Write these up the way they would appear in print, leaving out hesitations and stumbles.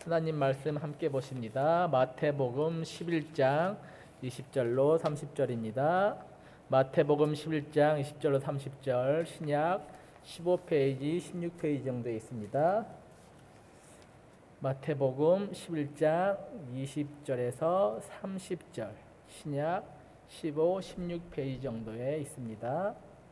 하나님 말씀 함께 보십니다. 마태복음 11장 20절로 30절입니다. 마태복음 11장 20절로 30절 신약 15페이지 16페이지 정도에 있습니다. 마태복음 11장 20절에서 30절 신약 15, 16페이지 정도에 있습니다.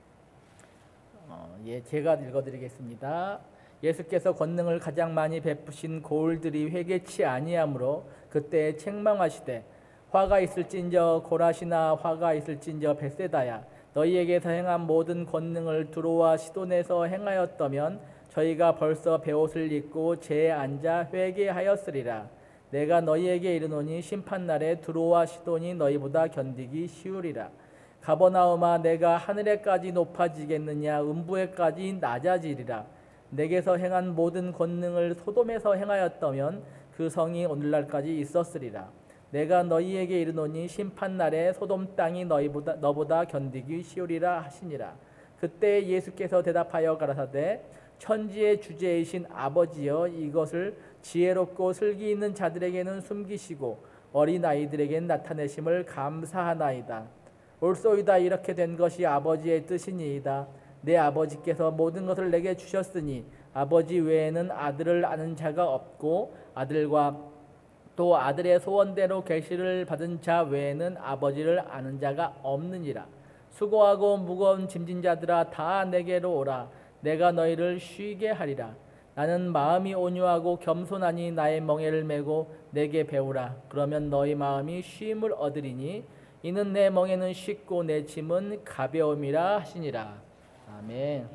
제가 읽어드리겠습니다. 예수께서 권능을 가장 많이 베푸신 고을들이 회개치 아니하므로 그때 책망하시되 화가 있을진저 고라시나 화가 있을진저 벳세다야 너희에게서 행한 모든 권능을 두로와 시돈에서 행하였다면 저희가 벌써 베옷을 입고 재에 앉아 회개하였으리라. 내가 너희에게 이르노니 심판날에 두로와 시돈이 너희보다 견디기 쉬우리라. 가버나움아 내가 하늘에까지 높아지겠느냐 음부에까지 낮아지리라. 내게서 행한 모든 권능을 소돔에서 행하였다면 그 성이 오늘날까지 있었으리라. 내가 너희에게 이르노니 심판날에 소돔 땅이 너보다 견디기 쉬우리라 하시니라. 그때 예수께서 대답하여 가라사대 천지의 주제이신 아버지여 이것을 지혜롭고 슬기 있는 자들에게는 숨기시고 어린아이들에게는 나타내심을 감사하나이다. 옳소이다. 이렇게 된 것이 아버지의 뜻이니이다. 내 아버지께서 모든 것을 내게 주셨으니 아버지 외에는 아들을 아는 자가 없고 아들과 또 아들의 소원대로 계시를 받은 자 외에는 아버지를 아는 자가 없느니라. 수고하고 무거운 짐진 자들아 다 내게로 오라. 내가 너희를 쉬게 하리라. 나는 마음이 온유하고 겸손하니 나의 멍에를 메고 내게 배우라. 그러면 너희 마음이 쉼을 얻으리니 이는 내 멍에는 쉽고 내 짐은 가벼움이라 하시니라. 아멘.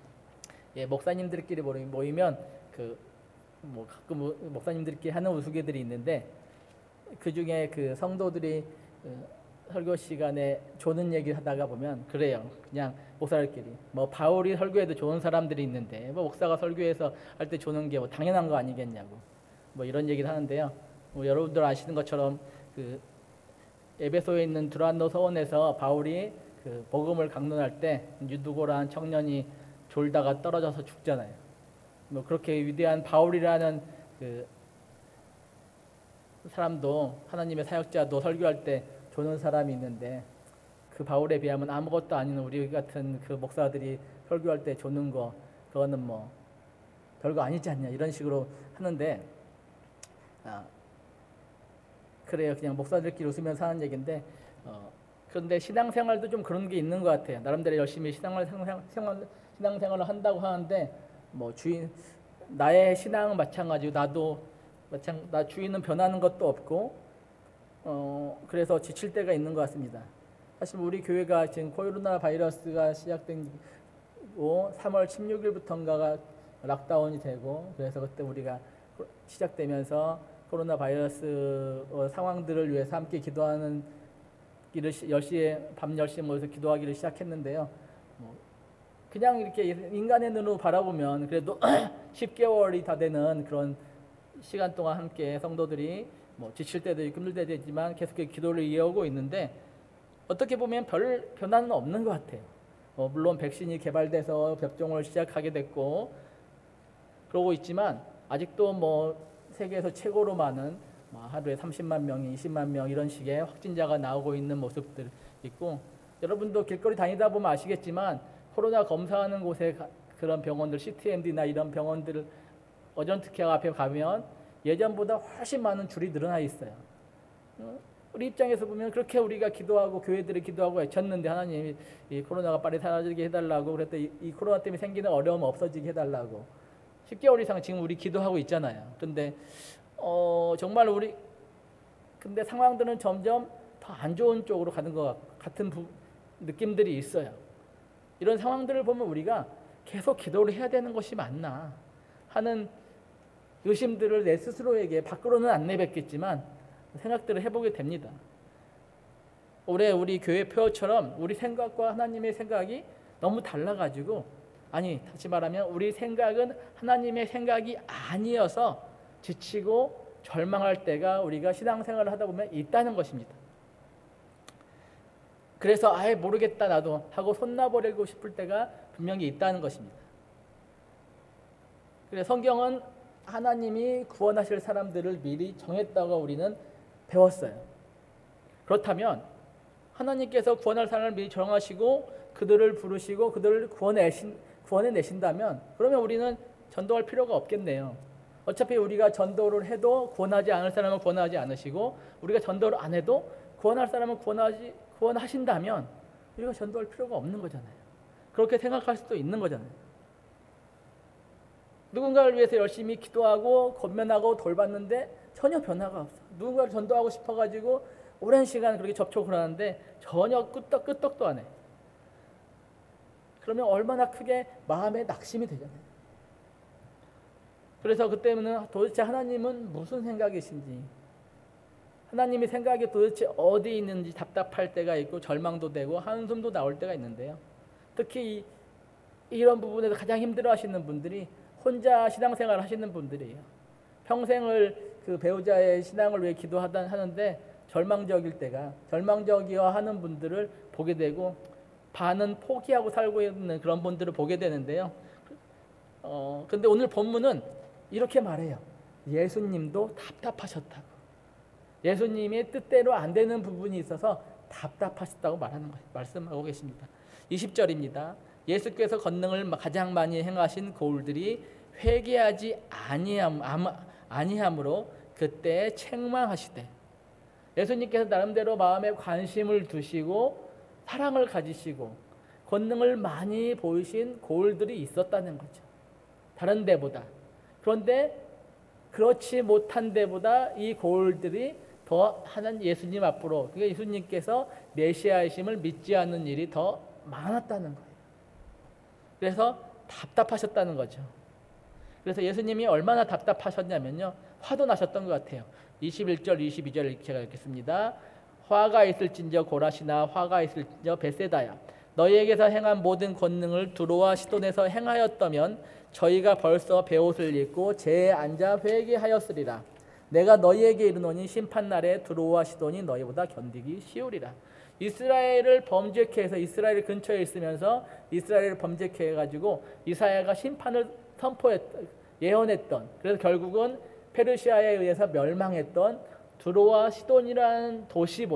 목사님들끼리 모이면 가끔 목사님들끼리 하는 우스개들이 있는데 그 중에 그 성도들이 설교 시간에 조는 얘기를 하다가 보면 그래요. 그냥 목사들끼리 바울이 설교해도 좋은 사람들이 있는데 목사가 설교해서 할 때 조는 게 당연한 거 아니겠냐고 이런 얘기를 하는데요. 여러분들 아시는 것처럼 그 에베소에 있는 두란노 서원에서 바울이 그 복음을 강론할 때 유두고라는 청년이 졸다가 떨어져서 죽잖아요. 그렇게 위대한 바울이라는 그 사람도 하나님의 사역자도 설교할 때 조는 사람이 있는데 그 바울에 비하면 아무것도 아닌 우리 같은 그 목사들이 설교할 때 조는 거 그거는 별거 아니지 않냐 이런 식으로 하는데 그래요. 그냥 목사들끼리 웃으면서 하는 얘기인데 그런데 신앙생활도 좀 그런 게 있는 것 같아요. 나름대로 열심히 신앙생활을 한다고 하는데 나의 신앙은 마찬가지고 나 주인은 변하는 것도 없고 그래서 지칠 때가 있는 것 같습니다. 사실 우리 교회가 지금 코로나 바이러스가 시작된 3월 16일부터인가가 락다운이 되고 그래서 그때 우리가 시작되면서 코로나 바이러스 상황들을 위해서 함께 기도하는 일을 밤 10시에 모여서 기도하기를 시작했는데요. 그냥 이렇게 인간의 눈으로 바라보면 그래도 10개월이 다 되는 그런 시간 동안 함께 성도들이 지칠 때도 있고 힘들 때도 있지만 계속 기도를 이어오고 있는데 어떻게 보면 별 변화는 없는 것 같아요. 물론 백신이 개발돼서 접종을 시작하게 됐고 그러고 있지만 아직도 세계에서 최고로 많은 하루에 30만 명이 20만 명 이런 식의 확진자가 나오고 있는 모습들 있고 여러분도 길거리 다니다 보면 아시겠지만 코로나 검사하는 곳에 그런 병원들 CTMD나 이런 병원들 어전트케어 앞에 가면 예전보다 훨씬 많은 줄이 늘어나 있어요. 우리 입장에서 보면 그렇게 우리가 기도하고 교회들이 기도하고 애쳤는데 하나님이 이 코로나가 빨리 사라지게 해달라고 그랬더니 이 코로나 때문에 생기는 어려움 없어지게 해달라고 10개월 이상 지금 우리 기도하고 있잖아요. 근데 정말 근데 상황들은 점점 더 안 좋은 쪽으로 가는 것 같은 느낌들이 있어요. 이런 상황들을 보면 우리가 계속 기도를 해야 되는 것이 맞나 하는 의심들을 내 스스로에게 밖으로는 안 내뱉겠지만 생각들을 해보게 됩니다. 올해 우리 교회 표처럼 우리 생각과 하나님의 생각이 너무 달라가지고 다시 말하면 우리 생각은 하나님의 생각이 아니어서 지치고 절망할 때가 우리가 신앙생활을 하다 보면 있다는 것입니다. 그래서 아예 모르겠다 나도 하고 손 놔버리고 싶을 때가 분명히 있다는 것입니다. 그래서 성경은 하나님이 구원하실 사람들을 미리 정했다고 우리는 배웠어요. 그렇다면 하나님께서 구원할 사람을 미리 정하시고 그들을 부르시고 그들을 구원해내신다면 그러면 우리는 전도할 필요가 없겠네요. 어차피 우리가 전도를 해도 구원하지 않을 사람은 구원하지 않으시고 우리가 전도를 안 해도 구원할 사람은 구원하신다면 우리가 전도할 필요가 없는 거잖아요. 그렇게 생각할 수도 있는 거잖아요. 누군가를 위해서 열심히 기도하고 권면하고 돌봤는데 전혀 변화가 없어. 누군가를 전도하고 싶어가지고 오랜 시간 그렇게 접촉을 하는데 전혀 끄떡도 안 해. 그러면 얼마나 크게 마음에 낙심이 되잖아요. 그래서 그때는 도대체 하나님은 무슨 생각이신지, 하나님의 생각이 도대체 어디 있는지 답답할 때가 있고 절망도 되고 한숨도 나올 때가 있는데요. 특히 이런 부분에서 가장 힘들어하시는 분들이 혼자 신앙생활을 하시는 분들이에요. 평생을 그 배우자의 신앙을 위해 기도하는데 절망적이어하는 분들을 보게 되고 반은 포기하고 살고 있는 그런 분들을 보게 되는데요. 근데 오늘 본문은 이렇게 말해요. 예수님도 답답하셨다고. 예수님의 뜻대로 안 되는 부분이 있어서 답답하셨다고 말씀하고 계십니다. 20절입니다. 예수께서 권능을 가장 많이 행하신 고울들이 회개하지 아니함으로 그때 책망하시되, 예수님께서 나름대로 마음에 관심을 두시고 사랑을 가지시고 권능을 많이 보이신 고울들이 있었다는 거죠. 다른 데보다. 그런데 그렇지 못한 데보다 이 고울들이 더 하는 예수님 앞으로, 그러니까 예수님께서 메시아이심을 믿지 않는 일이 더 많았다는 거예요. 그래서 답답하셨다는 거죠. 그래서 예수님이 얼마나 답답하셨냐면요, 화도 나셨던 것 같아요. 21절 22절 제가 읽겠습니다. 화가 있을진저 고라시나 화가 있을진저 벳세다야, 너희에게서 행한 모든 권능을 두로와 시돈에서 행하였다면 저희가 벌써 베옷을 입고 제에 앉아 회개하였으리라. 내가 너희에게 이르노니 심판날에 두로와 시돈이 너희보다 견디기 쉬우리라. 이스라엘을 범죄케 해서 이스라엘 근처에 있으면서 이스라엘을 범죄케 해가지고 이사야가 심판을 예언했던, 그래서 결국은 페르시아에 의해서 멸망했던 두로와 시돈이라는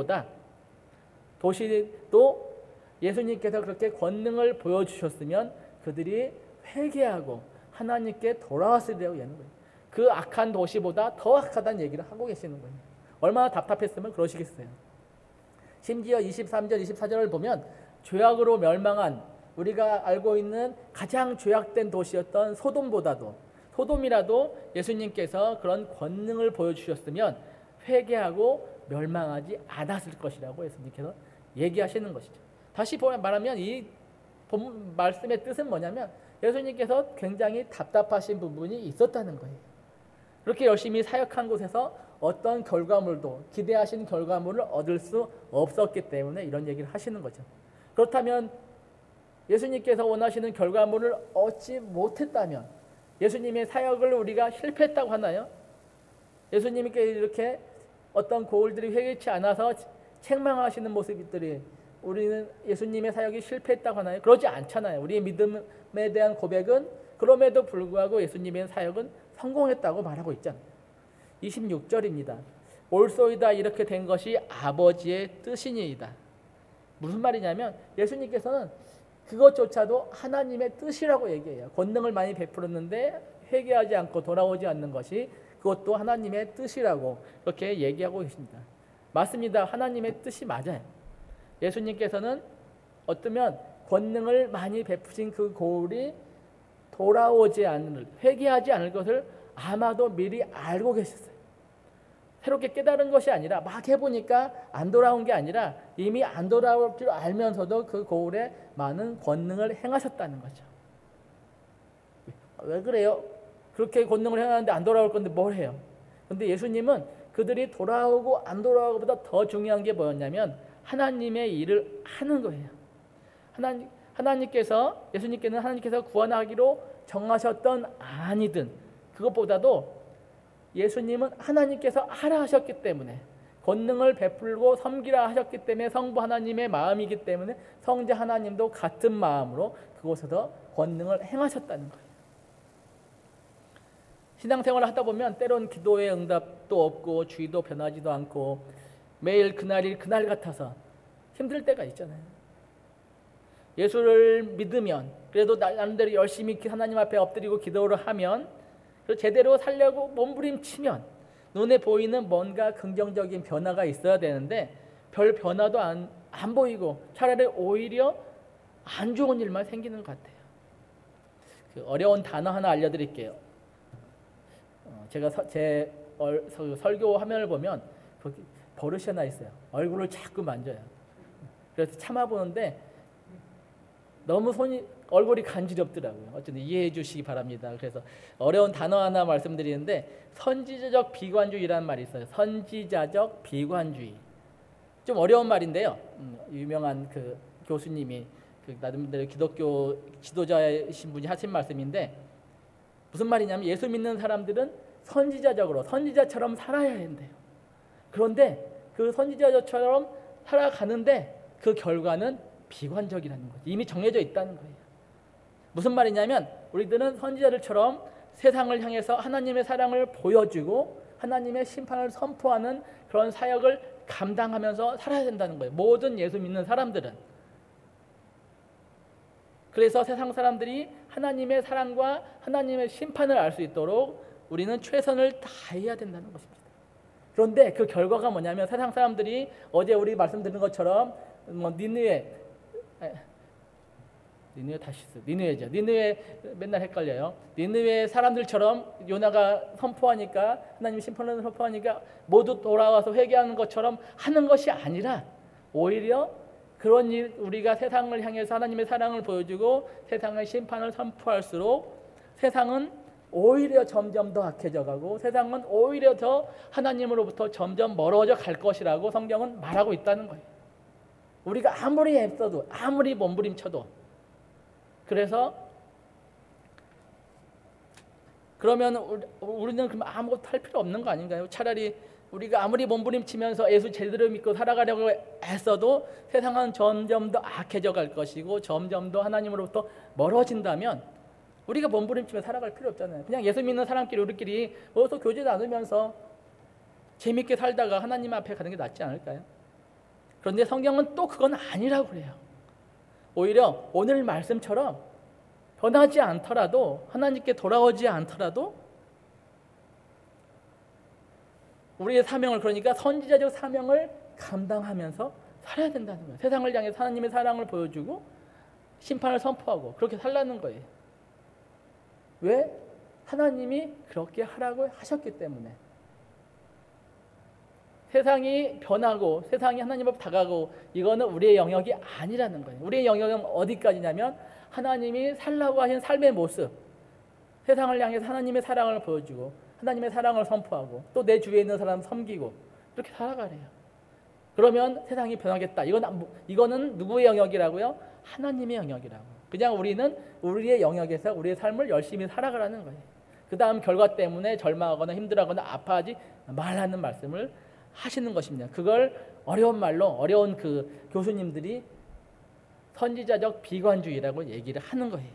도시도 예수님께서 그렇게 권능을 보여주셨으면 그들이 회개하고 하나님께 돌아왔으리라고 얘기하는 거예요. 그 악한 도시보다 더 악하다는 얘기를 하고 계시는 거예요. 얼마나 답답했으면 그러시겠어요. 심지어 23절 24절을 보면 죄악으로 멸망한, 우리가 알고 있는 가장 죄악된 도시였던 소돔이라도 예수님께서 그런 권능을 보여주셨으면 회개하고 멸망하지 않았을 것이라고 예수님께서 얘기하시는 것이죠. 다시 말하면 이 본 말씀의 뜻은 뭐냐면 예수님께서 굉장히 답답하신 부분이 있었다는 거예요. 그렇게 열심히 사역한 곳에서 어떤 결과물도, 기대하신 결과물을 얻을 수 없었기 때문에 이런 얘기를 하시는 거죠. 그렇다면 예수님께서 원하시는 결과물을 얻지 못했다면 예수님의 사역을 우리가 실패했다고 하나요? 예수님께 이렇게 어떤 고울들이 회개치 않아서 책망하시는 모습들이 우리는 예수님의 사역이 실패했다고 하나요? 그러지 않잖아요. 우리의 믿음에 대한 고백은 그럼에도 불구하고 예수님의 사역은 성공했다고 말하고 있잖아요. 26절입니다. 올소이다 이렇게 된 것이 아버지의 뜻이니이다. 무슨 말이냐면 예수님께서는 그것조차도 하나님의 뜻이라고 얘기해요. 권능을 많이 베풀었는데 회개하지 않고 돌아오지 않는 것이 그것도 하나님의 뜻이라고 그렇게 얘기하고 계십니다. 맞습니다. 하나님의 뜻이 맞아요. 예수님께서는 어쩌면 권능을 많이 베푸신 그 고울이 회개하지 않을 것을 아마도 미리 알고 계셨어요. 새롭게 깨달은 것이 아니라 막 해보니까 안 돌아온 게 아니라 이미 안 돌아올 줄 알면서도 그 고울에 많은 권능을 행하셨다는 거죠. 왜 그래요? 그렇게 권능을 행하는데 안 돌아올 건데 뭘 해요? 그런데 예수님은 그들이 돌아오고 안 돌아오고보다 더 중요한 게 뭐였냐면 하나님의 일을 하는 거예요. 예수님께는 하나님께서 구원하기로 정하셨던 아니든 그것보다도 예수님은 하나님께서 하라 하셨기 때문에, 권능을 베풀고 섬기라 하셨기 때문에 성부 하나님의 마음이기 때문에 성자 하나님도 같은 마음으로 그곳에서 권능을 행하셨다는 거예요. 신앙생활을 하다 보면 때론 기도의 응답도 없고 주의도 변하지도 않고 매일 그날이 그날 같아서 힘들 때가 있잖아요. 예수를 믿으면 그래도 나름대로 열심히 하나님 앞에 엎드리고 기도를 하면 그리고 제대로 살려고 몸부림치면 눈에 보이는 뭔가 긍정적인 변화가 있어야 되는데 별 변화도 안 보이고 차라리 오히려 안 좋은 일만 생기는 것 같아요. 그 어려운 단어 하나 알려드릴게요. 제가 제 설교 화면을 보면 거기 버릇이 하나 있어요. 얼굴을 자꾸 만져요. 그래서 참아보는데 너무 얼굴이 간지럽더라고요. 어쨌든 이해해 주시기 바랍니다. 그래서 어려운 단어 하나 말씀드리는데 선지자적 비관주의라는 말이 있어요. 선지자적 비관주의. 좀 어려운 말인데요. 유명한 그 교수님이 나름대로 기독교 지도자이신 분이 하신 말씀인데 무슨 말이냐면 예수 믿는 사람들은 선지자처럼 살아야 한대요. 그런데 그 선지자처럼 살아가는데 그 결과는 비관적이라는 거죠. 이미 정해져 있다는 거예요. 무슨 말이냐면 우리들은 선지자들처럼 세상을 향해서 하나님의 사랑을 보여주고 하나님의 심판을 선포하는 그런 사역을 감당하면서 살아야 된다는 거예요. 모든 예수 믿는 사람들은. 그래서 세상 사람들이 하나님의 사랑과 하나님의 심판을 알 수 있도록 우리는 최선을 다해야 된다는 것입니다. 그런데 그 결과가 뭐냐면 세상 사람들이 어제 우리 말씀드린 것처럼 니느웨 맨날 헷갈려요. 니느웨 사람들처럼 요나가 선포하니까 하나님 심판을 선포하니까 모두 돌아와서 회개하는 것처럼 하는 것이 아니라 오히려 그런 일 우리가 세상을 향해서 하나님의 사랑을 보여주고 세상의 심판을 선포할수록 세상은 오히려 점점 더 악해져 가고 세상은 오히려 더 하나님으로부터 점점 멀어져 갈 것이라고 성경은 말하고 있다는 거예요. 우리가 아무리 애써도 아무리 몸부림쳐도 그래서 그러면 우리는 그럼 아무것도 할 필요 없는 거 아닌가요? 차라리 우리가 아무리 몸부림치면서 예수 제대로 믿고 살아가려고 애써도 세상은 점점 더 악해져 갈 것이고 점점 더 하나님으로부터 멀어진다면 우리가 몸부림치며 살아갈 필요 없잖아요. 그냥 예수 믿는 사람끼리 우리끼리 모여서 교제 나누면서 재밌게 살다가 하나님 앞에 가는 게 낫지 않을까요? 그런데 성경은 또 그건 아니라고 그래요. 오히려 오늘 말씀처럼 변하지 않더라도 하나님께 돌아오지 않더라도 우리의 사명을 그러니까 선지자적 사명을 감당하면서 살아야 된다는 거예요. 세상을 향해 하나님의 사랑을 보여주고 심판을 선포하고 그렇게 살라는 거예요. 왜? 하나님이 그렇게 하라고 하셨기 때문에. 세상이 변하고 세상이 하나님 앞 다가가고 이거는 우리의 영역이 아니라는 거예요. 우리의 영역은 어디까지냐면 하나님이 살라고 하신 삶의 모습, 세상을 향해서 하나님의 사랑을 보여주고 하나님의 사랑을 선포하고 또 내 주위에 있는 사람 섬기고 이렇게 살아가래요. 그러면 세상이 변하겠다. 이거는 누구의 영역이라고요? 하나님의 영역이라고. 그냥 우리는 우리의 영역에서 우리의 삶을 열심히 살아가라는 거예요. 그 다음 결과 때문에 절망하거나 힘들어하거나 아파하지 말라는 말씀을 하시는 것입니다. 그걸 어려운 말로 어려운 그 교수님들이 선지자적 비관주의라고 얘기를 하는 거예요.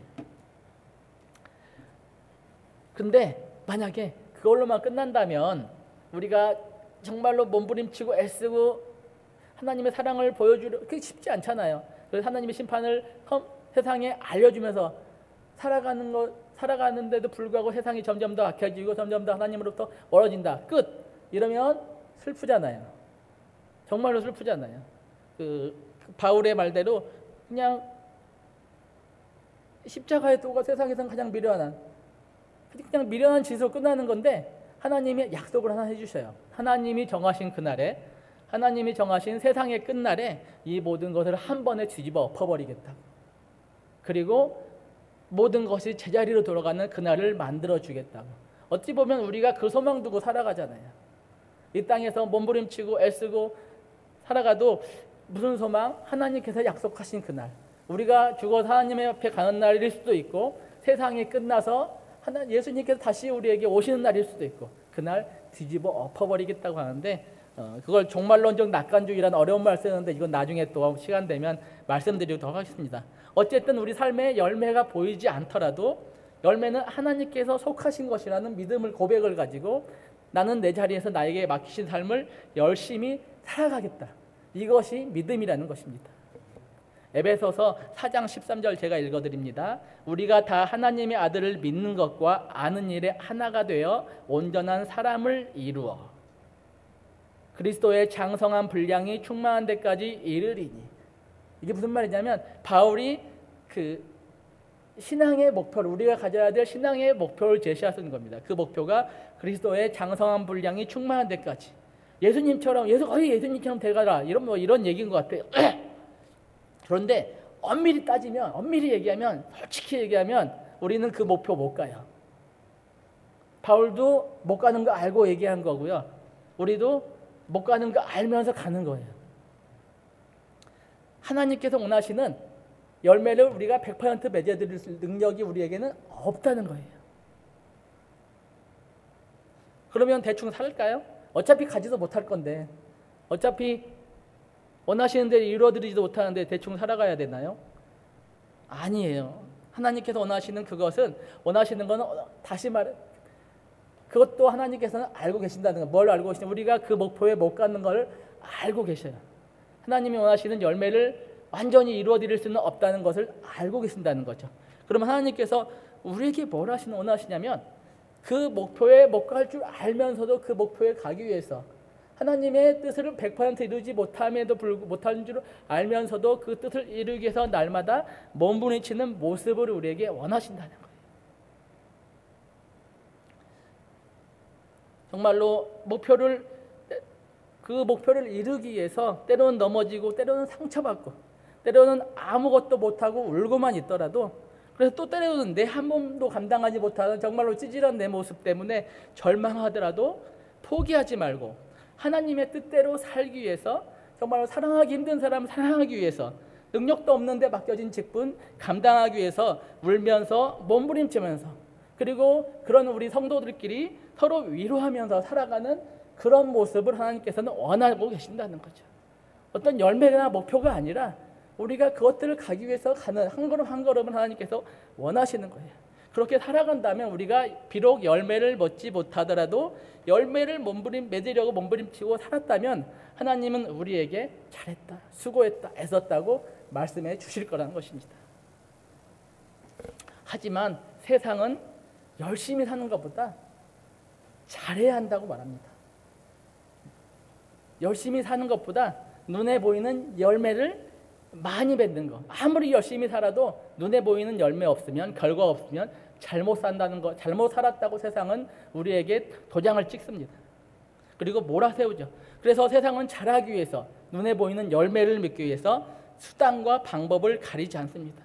근데 만약에 그걸로만 끝난다면 우리가 정말로 몸부림치고 애쓰고 하나님의 사랑을 보여주려 그게 쉽지 않잖아요. 그래서 하나님의 심판을 세상에 알려주면서 살아가는데도 불구하고 세상이 점점 더 악해지고 점점 더 하나님으로부터 멀어진다. 끝. 이러면 슬프잖아요. 정말로 슬프잖아요. 그 바울의 말대로 그냥 십자가의 도가 세상에서 가장 그냥 미련한 짓으로 끝나는 건데 하나님이 약속을 하나 해주셔요. 하나님이 정하신 그날에 하나님이 정하신 세상의 끝날에 이 모든 것을 한 번에 뒤집어 엎어버리겠다고. 그리고 모든 것이 제자리로 돌아가는 그날을 만들어주겠다고. 어찌 보면 우리가 그 소망 두고 살아가잖아요. 이 땅에서 몸부림치고 애쓰고 살아가도 무슨 소망? 하나님께서 약속하신 그날. 우리가 죽어서 하나님의 앞에 가는 날일 수도 있고 세상이 끝나서 예수님께서 다시 우리에게 오시는 날일 수도 있고 그날 뒤집어 엎어버리겠다고 하는데 그걸 종말론적 낙관주의라는 어려운 말 쓰는데 이건 나중에 또 시간 되면 말씀드리도록 하겠습니다. 어쨌든 우리 삶의 열매가 보이지 않더라도 열매는 하나님께서 속하신 것이라는 믿음을 고백을 가지고 나는 내 자리에서 나에게 맡기신 삶을 열심히 살아가겠다. 이것이 믿음이라는 것입니다. 에베소서 4장 13절 제가 읽어드립니다. 우리가 다 하나님의 아들을 믿는 것과 아는 일에 하나가 되어 온전한 사람을 이루어 그리스도의 장성한 분량이 충만한 데까지 이르리니. 이게 무슨 말이냐면 바울이 그 신앙의 목표를, 우리가 가져야 될 신앙의 목표를 제시하는 겁니다. 그 목표가 그리스도의 장성한 분량이 충만한 데까지. 예수님처럼 거의 예수님처럼 돼가라, 이런 얘기인 것 같아요. 그런데 엄밀히 얘기하면, 솔직히 얘기하면 우리는 그 목표 못 가요. 바울도 못 가는 거 알고 얘기한 거고요. 우리도 못 가는 거 알면서 가는 거예요. 하나님께서 원하시는 열매를 우리가 100% 맺어드릴 능력이 우리에게는 없다는 거예요. 그러면 대충 살까요? 어차피 가지도 못할 건데, 어차피 원하시는 대로 이루어드리지도 못하는데 대충 살아가야 되나요? 아니에요. 하나님께서 원하시는 건 다시 말해, 그것도 하나님께서는 알고 계신다는 거. 뭘 알고 계시냐? 우리가 그 목표에 못 가는 걸 알고 계셔요. 하나님이 원하시는 열매를 완전히 이루어드릴 수는 없다는 것을 알고 계신다는 거죠. 그러면 하나님께서 우리에게 뭘 원하시냐면 그 목표에 못 갈 줄 알면서도 그 목표에 가기 위해서 하나님의 뜻을 100% 이루지 못하는 줄 알면서도 그 뜻을 이루기 위해서 날마다 몸부림치는 모습을 우리에게 원하신다는 거예요. 정말로 그 목표를 이루기 위해서 때로는 넘어지고 때로는 상처받고 때로는 아무것도 못하고 울고만 있더라도, 그래서 또 때로는 내 한 몸도 감당하지 못하는 정말로 찌질한 내 모습 때문에 절망하더라도 포기하지 말고 하나님의 뜻대로 살기 위해서, 정말로 사랑하기 힘든 사람 사랑하기 위해서, 능력도 없는데 맡겨진 직분 감당하기 위해서 울면서 몸부림치면서, 그리고 그런 우리 성도들끼리 서로 위로하면서 살아가는 그런 모습을 하나님께서는 원하고 계신다는 거죠. 어떤 열매나 목표가 아니라 우리가 그것들을 가기 위해서 가는 한 걸음 한 걸음을 하나님께서 원하시는 거예요. 그렇게 살아간다면 우리가 비록 열매를 맺지 못하더라도 열매를 맺으려고 몸부림치고 살았다면 하나님은 우리에게 잘했다, 수고했다, 애썼다고 말씀해 주실 거라는 것입니다. 하지만 세상은 열심히 사는 것보다 잘해야 한다고 말합니다. 열심히 사는 것보다 눈에 보이는 열매를 많이 맺는 것. 아무리 열심히 살아도 눈에 보이는 열매 없으면, 결과 없으면 잘못 산다는 것, 잘못 살았다고 세상은 우리에게 도장을 찍습니다. 그리고 몰아세우죠. 그래서 세상은 잘하기 위해서, 눈에 보이는 열매를 맺기 위해서 수단과 방법을 가리지 않습니다.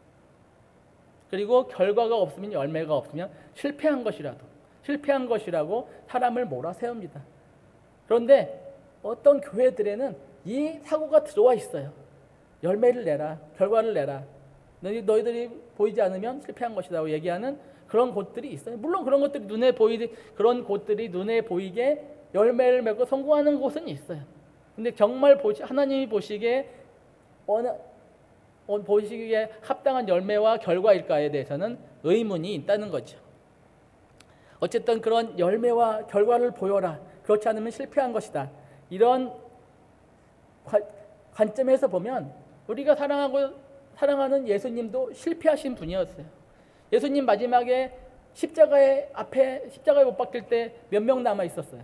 그리고 결과가 없으면, 열매가 없으면 실패한 것이라고 사람을 몰아세웁니다. 그런데 어떤 교회들에는 이 사고가 들어와 있어요. 열매를 내라, 결과를 내라, 너희들이 보이지 않으면 실패한 것이라고 얘기하는 그런 곳들이 있어요. 물론 그런 것들이 그런 곳들이 눈에 보이게 열매를 맺고 성공하는 곳은 있어요. 근데 정말 하나님이 보시기에 합당한 열매와 결과일까에 대해서는 의문이 있다는 거죠. 어쨌든 그런 열매와 결과를 보여라, 그렇지 않으면 실패한 것이다, 이런 관점에서 보면 우리가 사랑하는 예수님도 실패하신 분이었어요. 예수님 마지막에 십자가에 못 박힐 때 몇 명 남아 있었어요.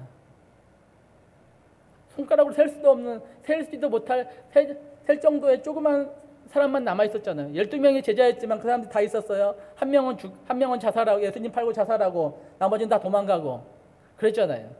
손가락으로 셀지도 못할 셀 정도의 조그만 사람만 남아 있었잖아요. 12명이 제자였지만 그 사람들 다 있었어요. 한 명은 자살하고, 예수님 팔고 자살하고, 나머지는 다 도망가고 그랬잖아요.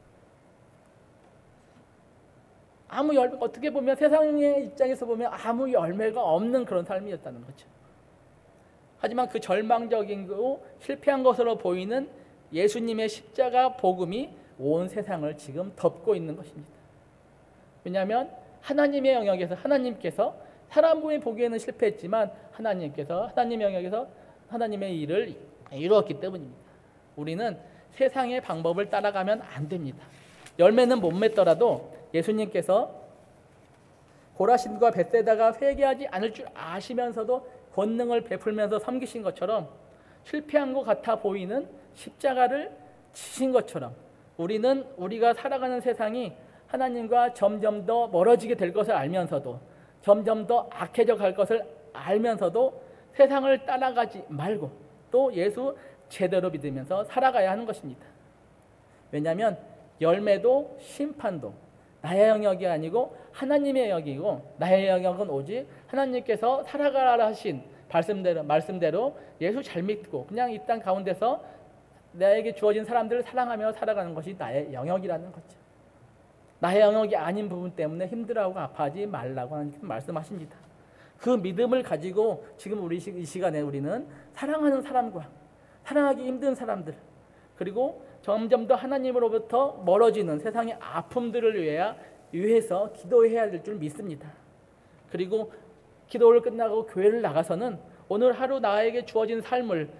어떻게 보면 세상의 입장에서 보면 아무 열매가 없는 그런 삶이었다는 거죠. 하지만 그 절망적이고 실패한 것으로 보이는 예수님의 십자가 복음이 온 세상을 지금 덮고 있는 것입니다. 왜냐하면 하나님의 영역에서 하나님께서 사람이 보기에는 실패했지만 하나님의 영역에서 하나님의 일을 이루었기 때문입니다. 우리는 세상의 방법을 따라가면 안 됩니다. 열매는 못 맺더라도 예수님께서 고라신과 벳세다가 회개하지 않을 줄 아시면서도 권능을 베풀면서 섬기신 것처럼 실패한 것 같아 보이는 십자가를 지신 것처럼 우리는 우리가 살아가는 세상이 하나님과 점점 더 멀어지게 될 것을 알면서도 점점 더 악해져 갈 것을 알면서도 세상을 따라가지 말고 또 예수 제대로 믿으면서 살아가야 하는 것입니다. 왜냐하면 열매도 심판도 나의 영역이 아니고 하나님의 영역이고 나의 영역은 오직 하나님께서 살아가라 하신 말씀대로 예수 잘 믿고 그냥 이 땅 가운데서 나에게 주어진 사람들을 사랑하며 살아가는 것이 나의 영역이라는 거죠. 나의 영역이 아닌 부분 때문에 힘들어하고 아파하지 말라고 하나님께서 말씀하십니다. 그 믿음을 가지고 지금 우리 이 시간에 우리는 사랑하는 사람과 사랑하기 힘든 사람들 그리고 점점 더 하나님으로부터 멀어지는 세상의 아픔들을 위해서 기도해야 될 줄 믿습니다. 그리고 기도를 끝나고 교회를 나가서는 오늘 하루 나에게 주어진 삶을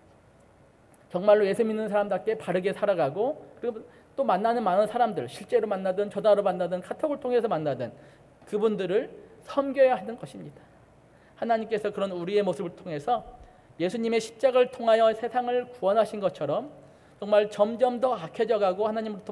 정말로 예수 믿는 사람답게 바르게 살아가고 그리고 또 만나는 많은 사람들 실제로 만나든 전화로 만나든 카톡을 통해서 만나든 그분들을 섬겨야 하는 것입니다. 하나님께서 그런 우리의 모습을 통해서 예수님의 십자가를 통하여 세상을 구원하신 것처럼 정말 점점 더 악해져가고 하나님으로부터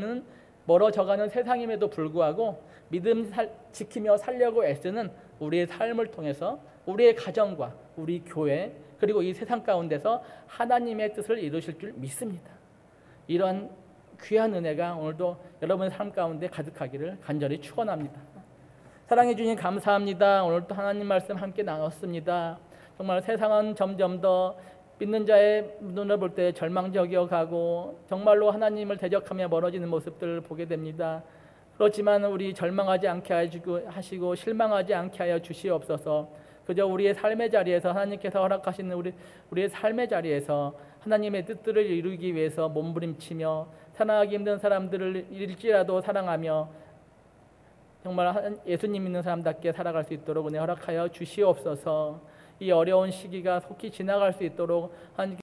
멀어져가는 세상임에도 불구하고 믿음 지키며 살려고 애쓰는 우리의 삶을 통해서 우리의 가정과 우리 교회 그리고 이 세상 가운데서 하나님의 뜻을 이루실 줄 믿습니다. 이런 귀한 은혜가 오늘도 여러분의 삶 가운데 가득하기를 간절히 축원합니다. 사랑해 주님 감사합니다. 오늘도 하나님 말씀 함께 나눴습니다. 정말 세상은 점점 더 믿는 자의 눈을 볼 때 절망적이어 가고 정말로 하나님을 대적하며 멀어지는 모습들을 보게 됩니다. 그렇지만 우리 절망하지 않게 하시고 실망하지 않게 하여 주시옵소서. 그저 우리의 삶의 자리에서 하나님께서 허락하시는 우리의 삶의 자리에서 하나님의 뜻들을 이루기 위해서 몸부림치며 사랑하기 힘든 사람들을 일지라도 사랑하며 정말 예수님 믿는 사람답게 살아갈 수 있도록 은혜 허락하여 주시옵소서. 이 어려운 시기가 속히 지나갈 수 있도록 하나님